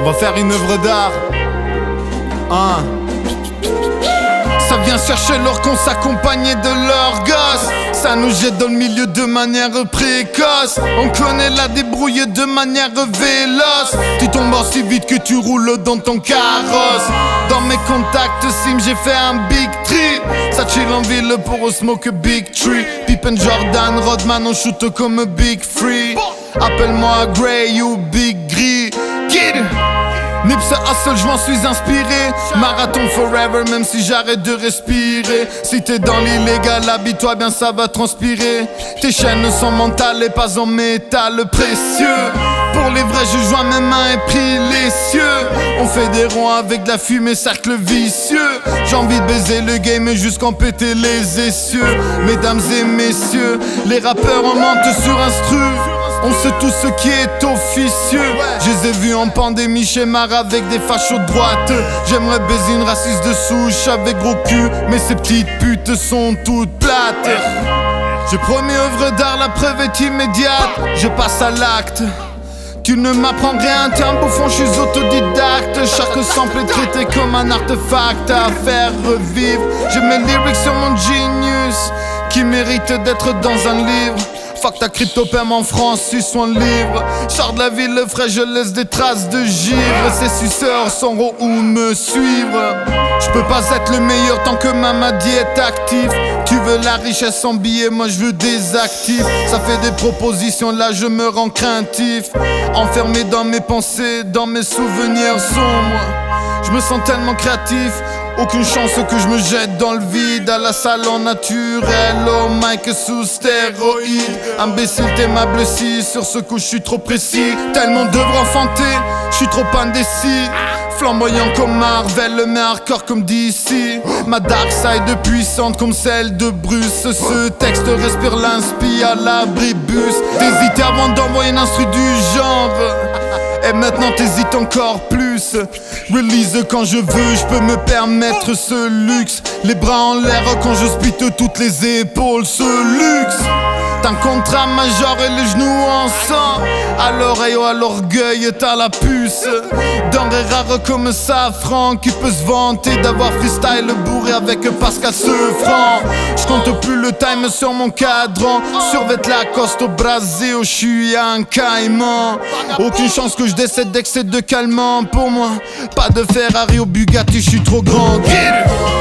Refaire une œuvre d'art. Ça vient chercher leur qu'on s'accompagnait de leurs gosses. Ça nous jette dans le milieu de manière précoce. On connaît la débrouille de manière véloce. Tu tombes si vite que tu roules dans ton carrosse. Dans mes contacts Sim j'ai fait un big trip. Ça chill en ville pour smoke a big tree. Pippen, Jordan, Rodman, on shoot comme Big Free. Appelle-moi Grey ou Big Gris. Get it. Nipsey Hussle, je m'en suis inspiré. Marathon forever, même si j'arrête de respirer. Si t'es dans l'illégal, habille-toi bien, ça va transpirer. Tes chaînes sont mentales et pas en métal précieux. Pour les vrais, je joins mes mains et prie les cieux. On fait des ronds avec de la fumée, cercle vicieux. J'ai envie de baiser le game jusqu'en péter les essieux. Mesdames et messieurs, les rappeurs en mentent sur instru. On sait tout ce qui est officieux. Je les ai vus en pandémie chez Mara avec des fachos de droite. J'aimerais baiser une raciste de souche avec gros cul, mais ces petites putes sont toutes plates. J'ai promis œuvre d'art, la preuve est immédiate. Je passe à l'acte. Tu ne m'apprends rien, t'es un bouffon, je suis autodidacte. Chaque sample est traité comme un artefact à faire revivre. Je mets lyrics sur mon genius qui mérite d'être dans un livre. Fuck ta crypto-pème en France, suce un livre. Sors de la ville, le frais, je laisse des traces de givre. Ces suceurs sauront où me suivre. Je peux pas être le meilleur tant que Mamadi est actif. Tu veux la richesse en billets, moi je veux des actifs. Ça fait des propositions, là je me rends craintif. Enfermé dans mes pensées, dans mes souvenirs sombres. Je me sens tellement créatif. Aucune chance que je me jette dans le vide. À la salle en naturel, au mic sous stéroïde. Imbécile, t'es ma blessée. Sur ce coup, je suis trop précis. Tellement d'œuvres enfantées, je suis trop indécis. Flamboyant comme Marvel, mais hardcore comme DC. Ma dark side puissante comme celle de Bruce. Ce texte respire l'inspi à l'abribus. T'hésitais avant d'envoyer une instru du genre. Et maintenant t'hésites encore plus. Release quand je veux, je peux me permettre ce luxe. Les bras en l'air quand je spit toutes les épaules, ce luxe. T'as un contrat major et les genoux en sang. À l'oreille ou à l'orgueil, t'as la puce. Denrée rare comme safran, qui peut se vanter d'avoir freestyle bourré avec Pascal Sefranc. J'compte plus le time sur mon cadran. Survête Lacoste au Brésil, j'suis un caïman. Aucune chance que je décède d'excès de calmant. Pour moi, pas de Ferrari au Bugatti, j'suis trop grand. Get it.